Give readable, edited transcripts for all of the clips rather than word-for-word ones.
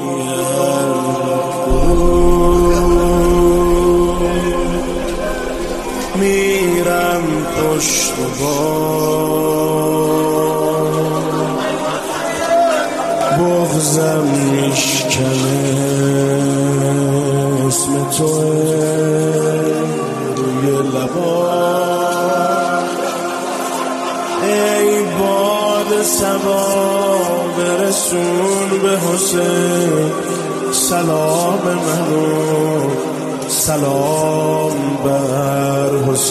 میرم پشت بغضم میشکنه اسم توه روی لبا. ای باد صبا برسون به حسین سلام منو، سلام بر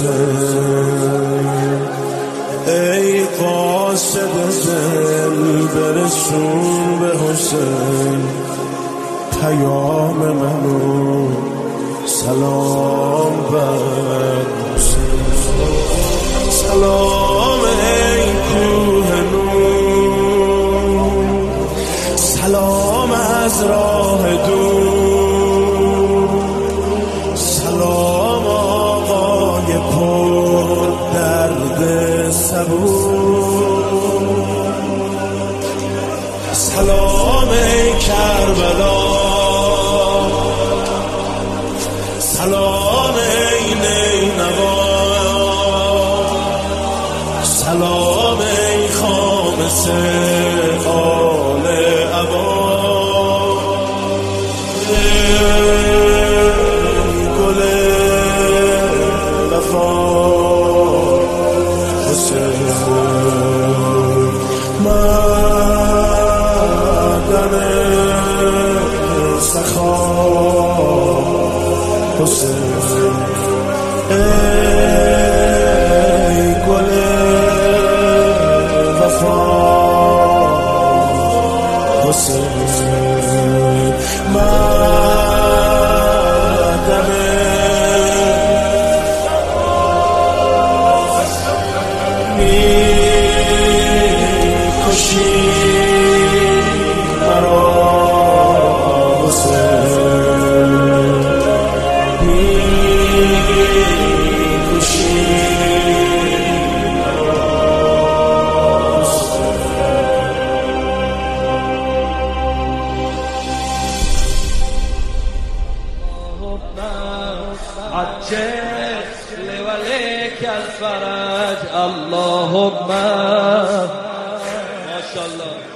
حسین. ای قاصد دل برسون به حسین پیام منو، سلام بر حسین. سلام ای کوه نور، سلام از راه دور، سلام آقای پر درد صبور. سلام ای کربلا، سلام ای نینوا، سلام ای خامس آل عبا. ای گل وفا حسین، معدن سخا حسین. ای گل وفا حسین، معدن میکشی مرا حسین، میکشی عجل ولك الفرج اللهم ما شاء الله.